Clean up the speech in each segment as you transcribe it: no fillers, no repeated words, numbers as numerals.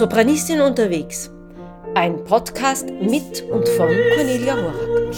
Sopranistin unterwegs. Ein Podcast mit und von Cornelia Horak.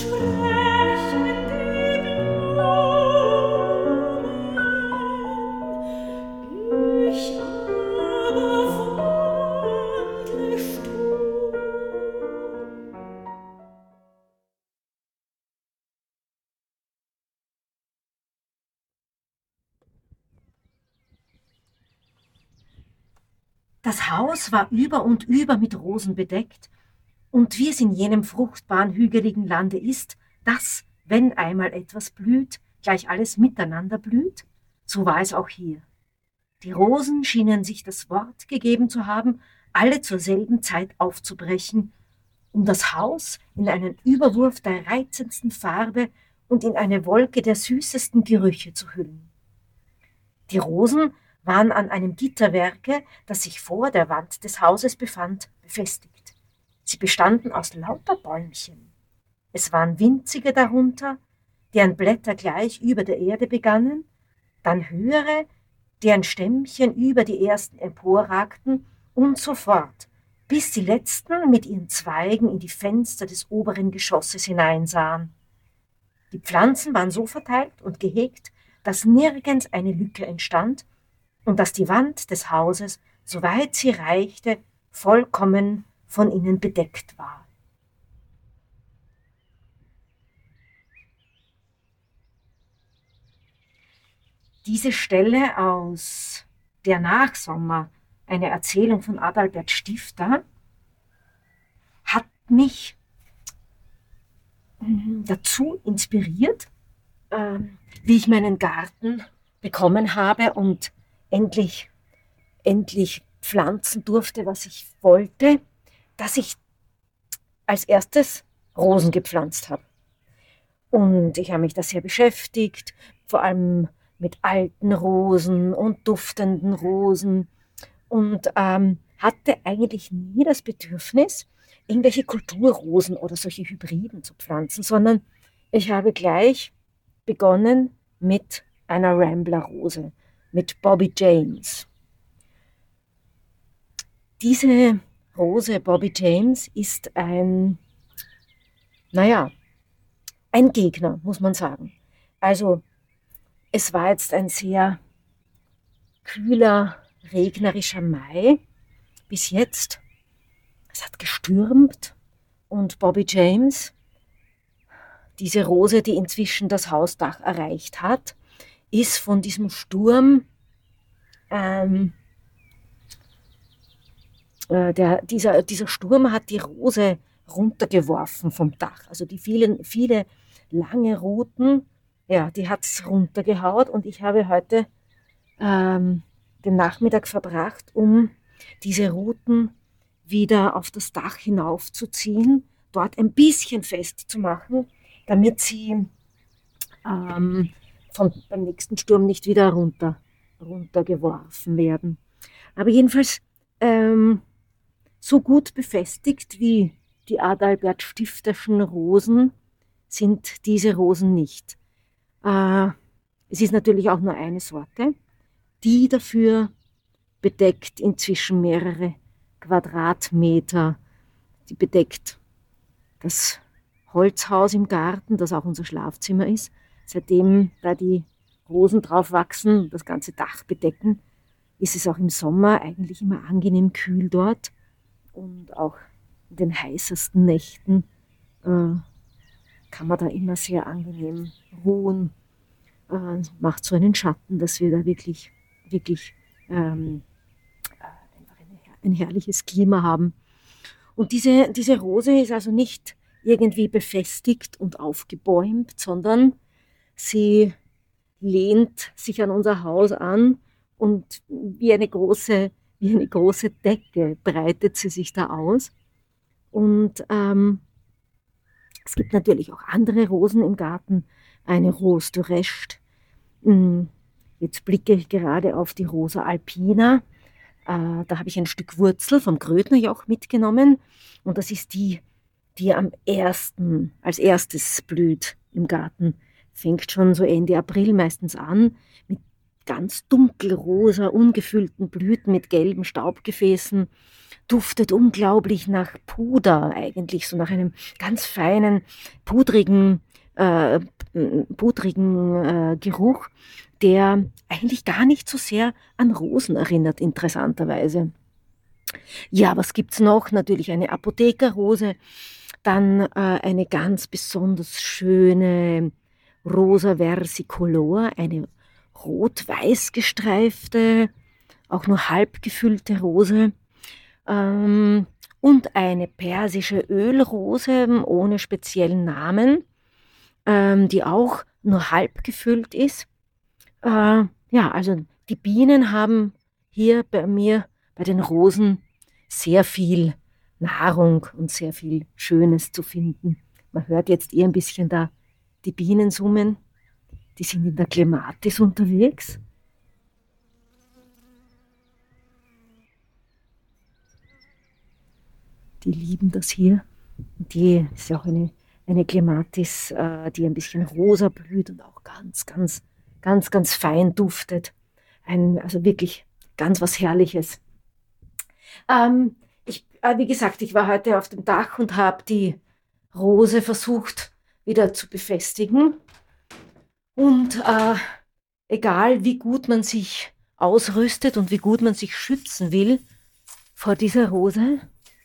Das Haus war über und über mit Rosen bedeckt, und wie es in jenem fruchtbaren, hügeligen Lande ist, dass, wenn einmal etwas blüht, gleich alles miteinander blüht, so war es auch hier. Die Rosen schienen sich das Wort gegeben zu haben, alle zur selben Zeit aufzubrechen, um das Haus in einen Überwurf der reizendsten Farbe und in eine Wolke der süßesten Gerüche zu hüllen. Die Rosen waren an einem Gitterwerke, das sich vor der Wand des Hauses befand, befestigt. Sie bestanden aus lauter Bäumchen. Es waren winzige darunter, deren Blätter gleich über der Erde begannen, dann höhere, deren Stämmchen über die ersten emporragten und so fort, bis die letzten mit ihren Zweigen in die Fenster des oberen Geschosses hineinsahen. Die Pflanzen waren so verteilt und gehegt, dass nirgends eine Lücke entstand und dass die Wand des Hauses, soweit sie reichte, vollkommen von ihnen bedeckt war. Diese Stelle aus Der Nachsommer, eine Erzählung von Adalbert Stifter, hat mich dazu inspiriert, wie ich meinen Garten bekommen habe und endlich pflanzen durfte, was ich wollte, dass ich als erstes Rosen gepflanzt habe. Und ich habe mich da sehr beschäftigt, vor allem mit alten Rosen und duftenden Rosen, und hatte eigentlich nie das Bedürfnis, irgendwelche Kulturrosen oder solche Hybriden zu pflanzen, sondern ich habe gleich begonnen mit einer Rambler-Rose, mit Bobby James. Diese Rose Bobby James ist ein Gegner, muss man sagen. Also es war jetzt ein sehr kühler, regnerischer Mai bis jetzt. Es hat gestürmt und Bobby James, diese Rose, die inzwischen das Hausdach erreicht hat, ist von diesem Sturm, dieser Sturm hat die Rose runtergeworfen vom Dach. Also die viele lange Ruten, ja, die hat es runtergehaut, und ich habe heute den Nachmittag verbracht, um diese Ruten wieder auf das Dach hinaufzuziehen, dort ein bisschen festzumachen, damit sie beim nächsten Sturm nicht wieder runtergeworfen werden. Aber jedenfalls so gut befestigt wie die Adalbert Stifterschen Rosen sind diese Rosen nicht. Es ist natürlich auch nur eine Sorte, die dafür bedeckt inzwischen mehrere Quadratmeter. Die bedeckt das Holzhaus im Garten, das auch unser Schlafzimmer ist. Seitdem da die Rosen drauf wachsen, das ganze Dach bedecken, ist es auch im Sommer eigentlich immer angenehm kühl dort. Und auch in den heißesten Nächten kann man da immer sehr angenehm ruhen. Macht so einen Schatten, dass wir da wirklich einfach ein herrliches Klima haben. Und diese Rose ist also nicht irgendwie befestigt und aufgebäumt, sondern sie lehnt sich an unser Haus an, und wie eine große Decke breitet sie sich da aus. Und es gibt natürlich auch andere Rosen im Garten, eine Rose de Rest. Jetzt blicke ich gerade auf die Rosa alpina. Da habe ich ein Stück Wurzel vom Grödnerjoch mitgenommen, und das ist die als erstes blüht im Garten. Fängt schon so Ende April meistens an, mit ganz dunkelrosa, ungefüllten Blüten mit gelben Staubgefäßen, duftet unglaublich nach Puder eigentlich, so nach einem ganz feinen, pudrigen, äh, Geruch, der eigentlich gar nicht so sehr an Rosen erinnert, interessanterweise. Ja, was gibt's noch? Natürlich eine Apothekerrose, dann eine ganz besonders schöne Rosa versicolor, eine rot-weiß gestreifte, auch nur halb gefüllte Rose. Und eine persische Ölrose ohne speziellen Namen, die auch nur halb gefüllt ist. Ja, also die Bienen haben hier bei mir, bei den Rosen, sehr viel Nahrung und sehr viel Schönes zu finden. Man hört jetzt ein bisschen da die Bienen summen. Die sind in der Klematis unterwegs. Die lieben das hier. Die ist ja auch eine Klematis, die ein bisschen rosa blüht und auch ganz fein duftet. Also wirklich ganz was Herrliches. Wie gesagt, ich war heute auf dem Dach und habe die Rose versucht wieder zu befestigen. Und egal wie gut man sich ausrüstet und wie gut man sich schützen will vor dieser Rose,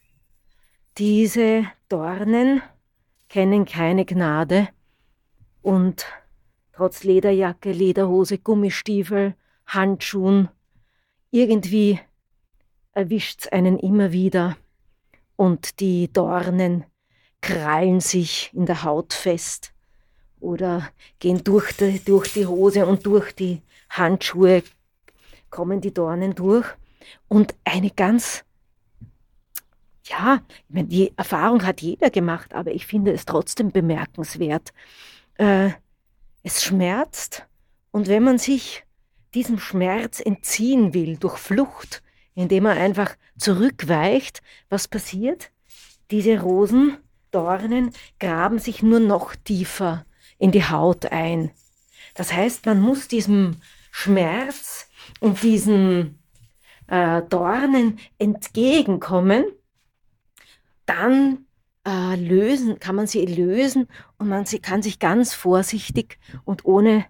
diese Dornen kennen keine Gnade und trotz Lederjacke, Lederhose, Gummistiefel, Handschuhen, irgendwie erwischt es einen immer wieder und die Dornen krallen sich in der Haut fest oder gehen durch die Hose und durch die Handschuhe, kommen die Dornen durch. Und eine ganz, ja, ich meine, die Erfahrung hat jeder gemacht, aber ich finde es trotzdem bemerkenswert. Es schmerzt und wenn man sich diesem Schmerz entziehen will durch Flucht, indem man einfach zurückweicht, was passiert? Diese Rosendornen graben sich nur noch tiefer in die Haut ein. Das heißt, man muss diesem Schmerz und diesen Dornen entgegenkommen, dann kann man sie lösen und kann sich ganz vorsichtig und ohne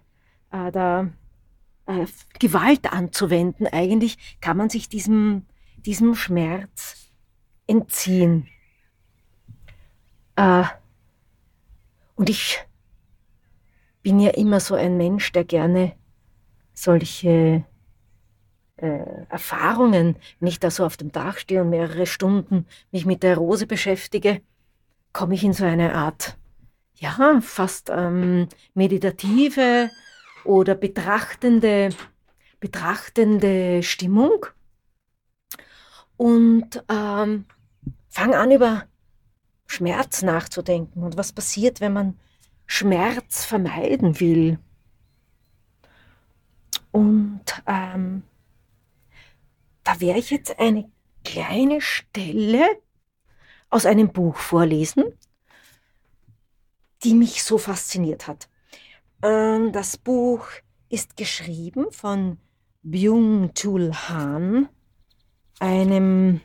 Gewalt anzuwenden, eigentlich kann man sich diesem Schmerz entziehen. Und ich bin ja immer so ein Mensch, der gerne solche Erfahrungen, wenn ich da so auf dem Dach stehe und mehrere Stunden mich mit der Rose beschäftige, komme ich in so eine Art, ja, fast meditative oder betrachtende Stimmung und fange an, über Schmerz nachzudenken und was passiert, wenn man Schmerz vermeiden will. Und da werde ich jetzt eine kleine Stelle aus einem Buch vorlesen, die mich so fasziniert hat. Das Buch ist geschrieben von Byung-Chul Han, einem,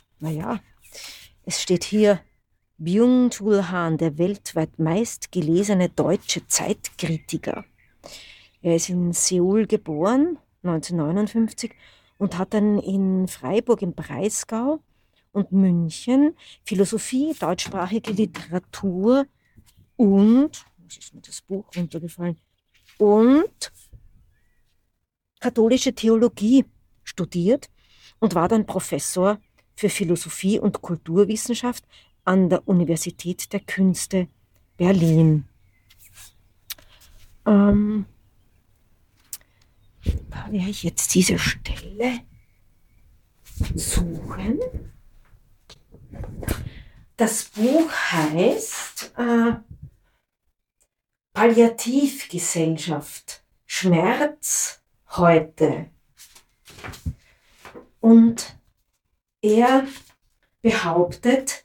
es steht hier, Byung-Chul Han, der weltweit meistgelesene deutsche Zeitkritiker. Er ist in Seoul geboren, 1959, und hat dann in Freiburg im Breisgau und München Philosophie, deutschsprachige Literatur und, was ist mir das Buch runtergefallen, und katholische Theologie studiert und war dann Professor für Philosophie und Kulturwissenschaft an der Universität der Künste Berlin. Da werde ich jetzt diese Stelle suchen. Das Buch heißt Palliativgesellschaft, Schmerz heute. Und er behauptet,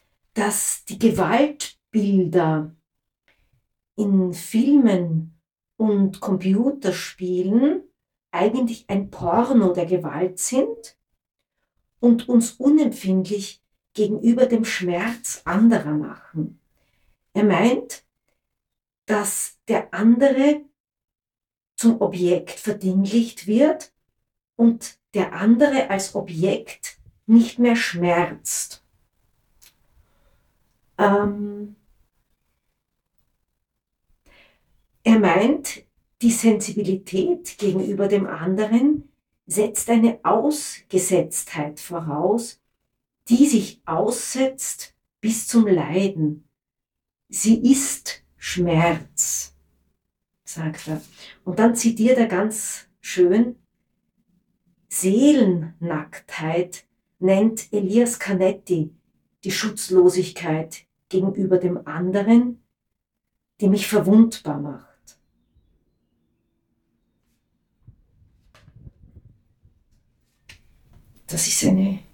dass die Gewaltbilder in Filmen und Computerspielen eigentlich ein Porno der Gewalt sind und uns unempfindlich gegenüber dem Schmerz anderer machen. Er meint, dass der andere zum Objekt verdinglicht wird und der andere als Objekt nicht mehr schmerzt. Er meint, die Sensibilität gegenüber dem anderen setzt eine Ausgesetztheit voraus, die sich aussetzt bis zum Leiden. Sie ist Schmerz, sagt er. Und dann zitiert er ganz schön: Seelennacktheit nennt Elias Canetti die Schutzlosigkeit gegenüber dem anderen, die mich verwundbar macht. Das ist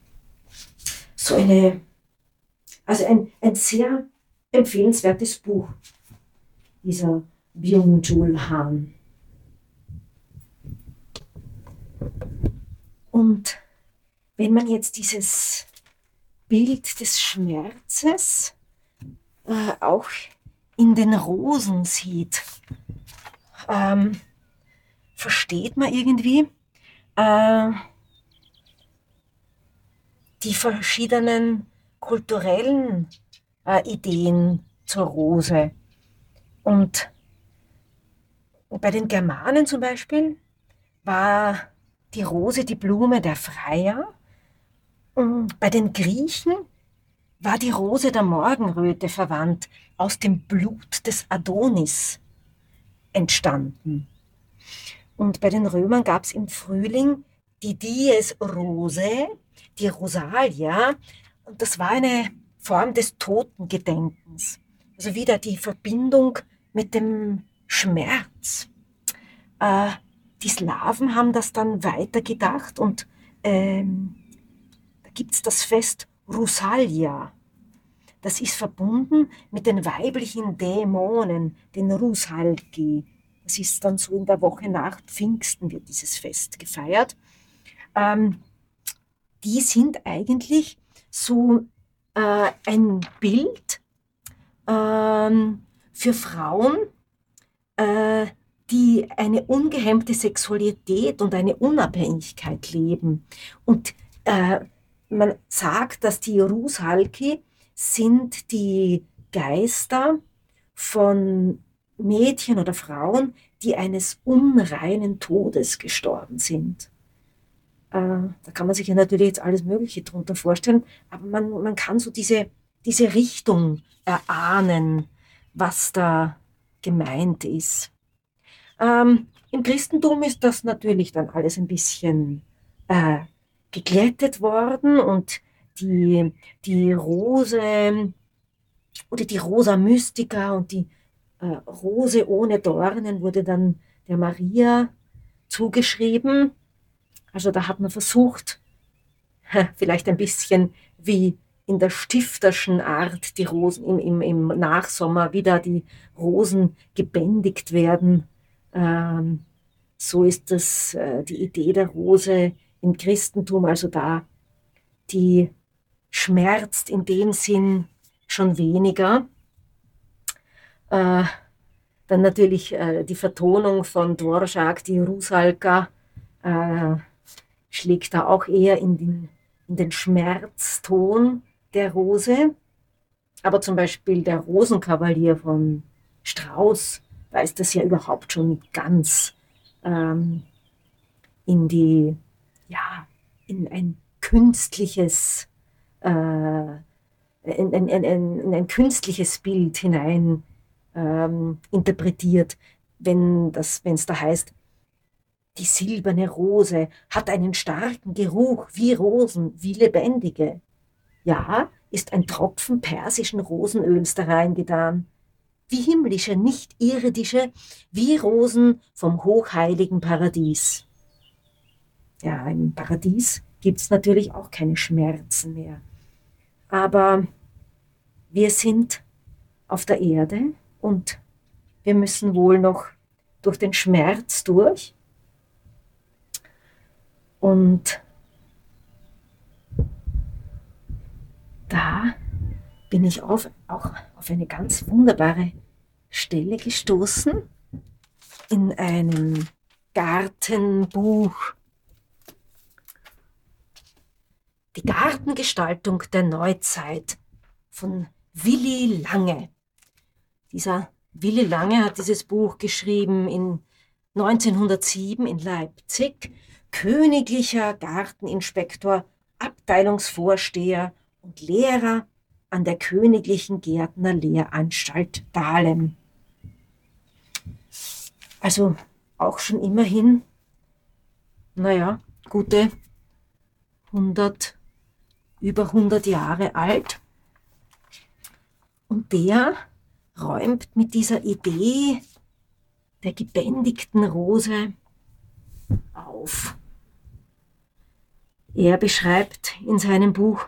also ein sehr empfehlenswertes Buch, dieser Byung-Chul Han. Und wenn man jetzt dieses Bild des Schmerzes auch in den Rosen sieht, versteht man irgendwie die verschiedenen kulturellen Ideen zur Rose. Und bei den Germanen zum Beispiel war die Rose die Blume der Freier. Bei den Griechen war die Rose der Morgenröte verwandt, aus dem Blut des Adonis entstanden. Und bei den Römern gab es im Frühling die Dies Rosae, die Rosalia, und das war eine Form des Totengedenkens. Also wieder die Verbindung mit dem Schmerz. Die Slawen haben das dann weitergedacht und da gibt es das Fest Rusalja. Das ist verbunden mit den weiblichen Dämonen, den Rusalki. Das ist dann so in der Woche nach Pfingsten wird dieses Fest gefeiert. Die sind eigentlich so ein Bild für Frauen, die eine ungehemmte Sexualität und eine Unabhängigkeit leben. Und man sagt, dass die Rusalki sind die Geister von Mädchen oder Frauen, die eines unreinen Todes gestorben sind. Da kann man sich ja natürlich jetzt alles Mögliche drunter vorstellen, aber man kann so diese Richtung erahnen, was da gemeint ist. Im Christentum ist das natürlich dann alles ein bisschen geglättet worden und die Rose oder die Rosa Mystica und die Rose ohne Dornen wurde dann der Maria zugeschrieben. Also da hat man versucht, vielleicht ein bisschen wie in der stifterschen Art, die Rosen im Nachsommer wieder die Rosen gebändigt werden. So ist das die Idee der Rose im Christentum, also da die schmerzt in dem Sinn schon weniger. Dann natürlich die Vertonung von Dvorak, die Rusalka, schlägt da auch eher in den Schmerzton der Rose. Aber zum Beispiel der Rosenkavalier von Strauss weist das ja überhaupt schon ganz in ein künstliches in ein künstliches Bild hinein interpretiert, wenn es da heißt, die silberne Rose hat einen starken Geruch wie Rosen, wie lebendige. Ja, ist ein Tropfen persischen Rosenöls da reingetan. Wie himmlische, nicht irdische, wie Rosen vom hochheiligen Paradies. Ja, im Paradies gibt es natürlich auch keine Schmerzen mehr. Aber wir sind auf der Erde und wir müssen wohl noch durch den Schmerz durch. Und da bin ich auch auf eine ganz wunderbare Stelle gestoßen in einem Gartenbuch. Die Gartengestaltung der Neuzeit von Willy Lange. Dieser Willy Lange hat dieses Buch geschrieben in 1907 in Leipzig, königlicher Garteninspektor, Abteilungsvorsteher und Lehrer an der Königlichen Gärtnerlehranstalt Dahlem. Also auch schon immerhin, gute über 100 Jahre alt. Und der räumt mit dieser Idee der gebändigten Rose auf. Er beschreibt in seinem Buch: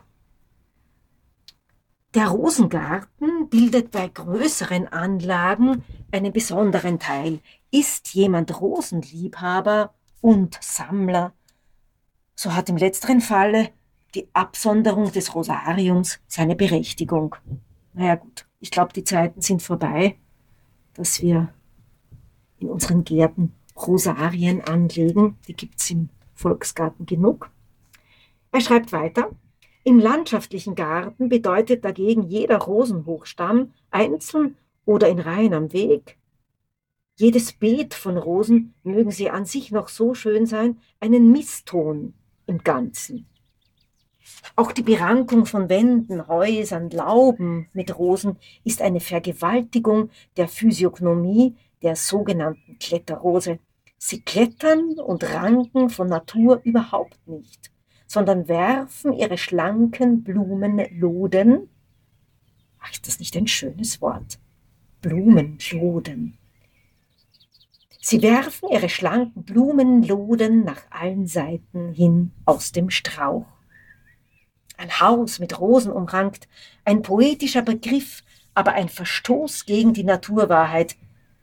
Der Rosengarten bildet bei größeren Anlagen einen besonderen Teil. Ist jemand Rosenliebhaber und Sammler, so hat im letzteren Falle die Absonderung des Rosariums seine Berechtigung. Naja gut, ich glaube, die Zeiten sind vorbei, dass wir in unseren Gärten Rosarien anlegen. Die gibt es im Volksgarten genug. Er schreibt weiter: Im landschaftlichen Garten bedeutet dagegen jeder Rosenhochstamm, einzeln oder in Reihen am Weg, jedes Beet von Rosen, mögen sie an sich noch so schön sein, einen Misston im Ganzen. Auch die Berankung von Wänden, Häusern, Lauben mit Rosen ist eine Vergewaltigung der Physiognomie der sogenannten Kletterrose. Sie klettern und ranken von Natur überhaupt nicht, sondern werfen ihre schlanken Blumenloden, ach, ist das nicht ein schönes Wort? Blumenloden. Sie werfen ihre schlanken Blumenloden nach allen Seiten hin aus dem Strauch. Ein Haus mit Rosen umrankt, ein poetischer Begriff, aber ein Verstoß gegen die Naturwahrheit.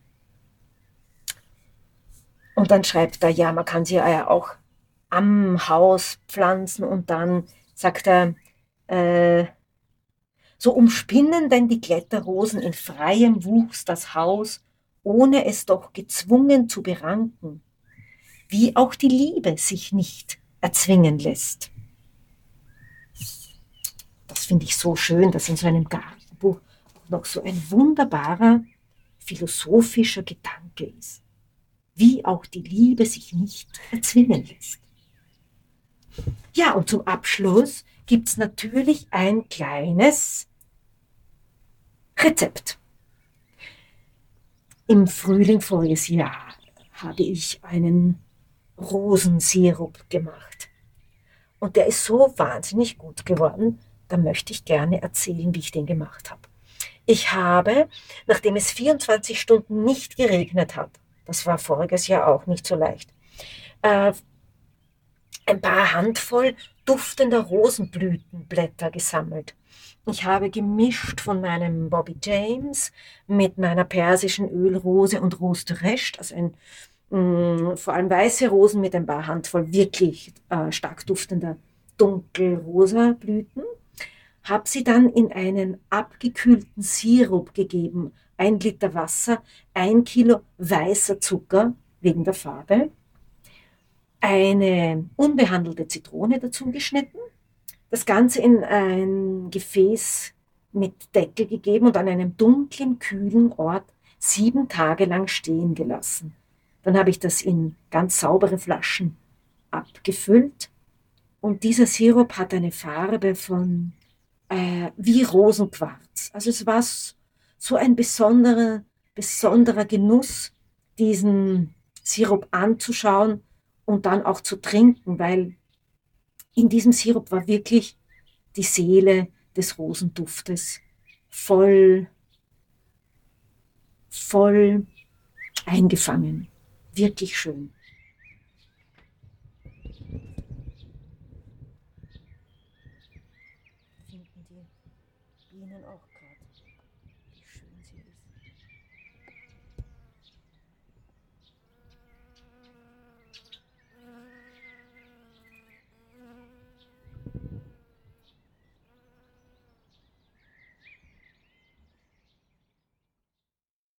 Und dann schreibt er, ja, man kann sie ja auch am Haus pflanzen, und dann sagt er, so umspinnen denn die Kletterrosen in freiem Wuchs das Haus, ohne es doch gezwungen zu beranken, wie auch die Liebe sich nicht erzwingen lässt. Das finde ich so schön, dass in so einem Gartenbuch auch noch so ein wunderbarer philosophischer Gedanke ist, wie auch die Liebe sich nicht erzwingen lässt. Ja, und zum Abschluss gibt es natürlich ein kleines Rezept. Im Frühling voriges Jahr habe ich einen Rosensirup gemacht. Und der ist so wahnsinnig gut geworden, da möchte ich gerne erzählen, wie ich den gemacht habe. Ich habe, nachdem es 24 Stunden nicht geregnet hat, das war voriges Jahr auch nicht so leicht, ein paar Handvoll duftender Rosenblütenblätter gesammelt. Ich habe gemischt von meinem Bobby James mit meiner persischen Ölrose und Rose de Rest, also vor allem weiße Rosen mit ein paar Handvoll wirklich stark duftender dunkelrosa Blüten. Habe sie dann in einen abgekühlten Sirup gegeben, 1 Liter Wasser, 1 Kilo weißer Zucker wegen der Farbe, eine unbehandelte Zitrone dazu geschnitten, das Ganze in ein Gefäß mit Deckel gegeben und an einem dunklen, kühlen Ort 7 Tage lang stehen gelassen. Dann habe ich das in ganz saubere Flaschen abgefüllt, und dieser Sirup hat eine Farbe von wie Rosenquarz. Also es war so ein besonderer Genuss, diesen Sirup anzuschauen und dann auch zu trinken, weil in diesem Sirup war wirklich die Seele des Rosenduftes voll eingefangen. Wirklich schön. Finden die Bienen auch gerade.